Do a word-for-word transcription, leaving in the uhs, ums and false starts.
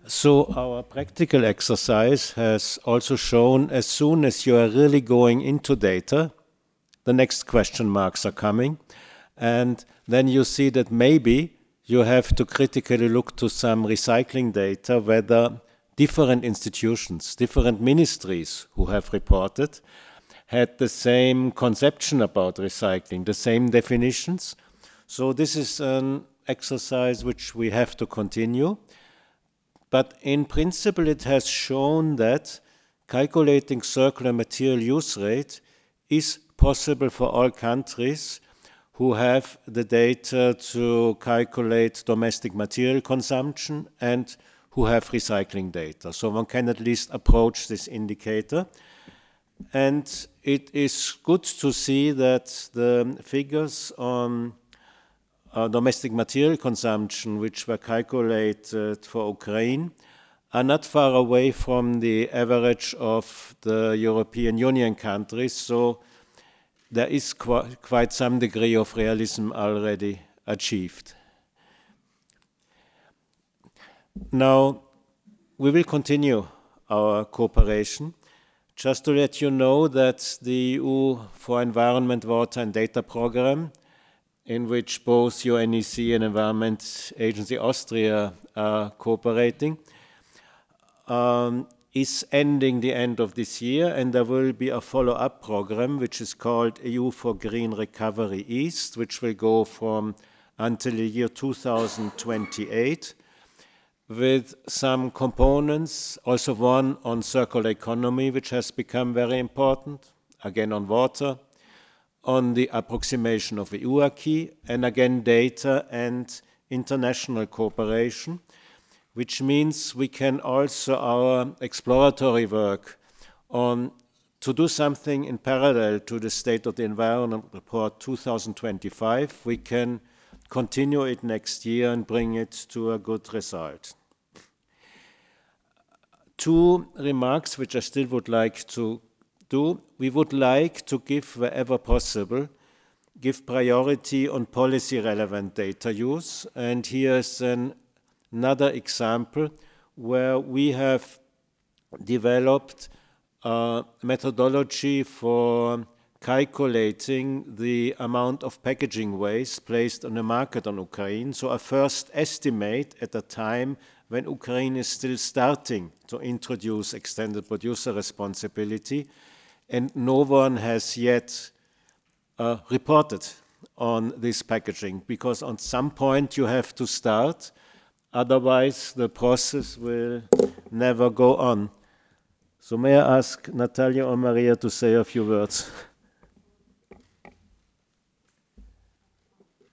So our practical exercise has also shown as soon as you are really going into data, the next question marks are coming. And then you see that maybe you have to critically look to some recycling data, whether different institutions, different ministries who have reported had the same conception about recycling, the same definitions. So this is an exercise which we have to continue. But in principle, it has shown that calculating circular material use rate is possible for all countries who have the data to calculate domestic material consumption and who have recycling data. So one can at least approach this indicator. And it is good to see that the figures on uh, domestic material consumption, which were calculated for Ukraine, are not far away from the average of the European Union countries. So there is qu quite some degree of realism already achieved. Now, we will continue our cooperation. Just to let you know that the E U for Environment, Water and Data Program, in which both U N E C and Environment Agency Austria are cooperating, um, is ending the end of this year, and there will be a follow-up program which is called E U for Green Recovery East, which will go from until the year two thousand twenty-eight, with some components, also one on circular economy, which has become very important, again on water, on the approximation of the E U acquis, and again data and international cooperation, which means we can also, our exploratory work on to do something in parallel to the State of the Environment Report two thousand twenty-five, we can continue it next year and bring it to a good result. Two remarks which I still would like to do. We would like to give, wherever possible, give priority on policy relevant data use. And here's an another example where we have developed a methodology for calculating the amount of packaging waste placed on the market on Ukraine. So a first estimate at a time when Ukraine is still starting to introduce extended producer responsibility, and no one has yet uh, reported on this packaging, because on some point you have to start. Otherwise, the process will never go on. So may I ask Natalia or Maria to say a few words?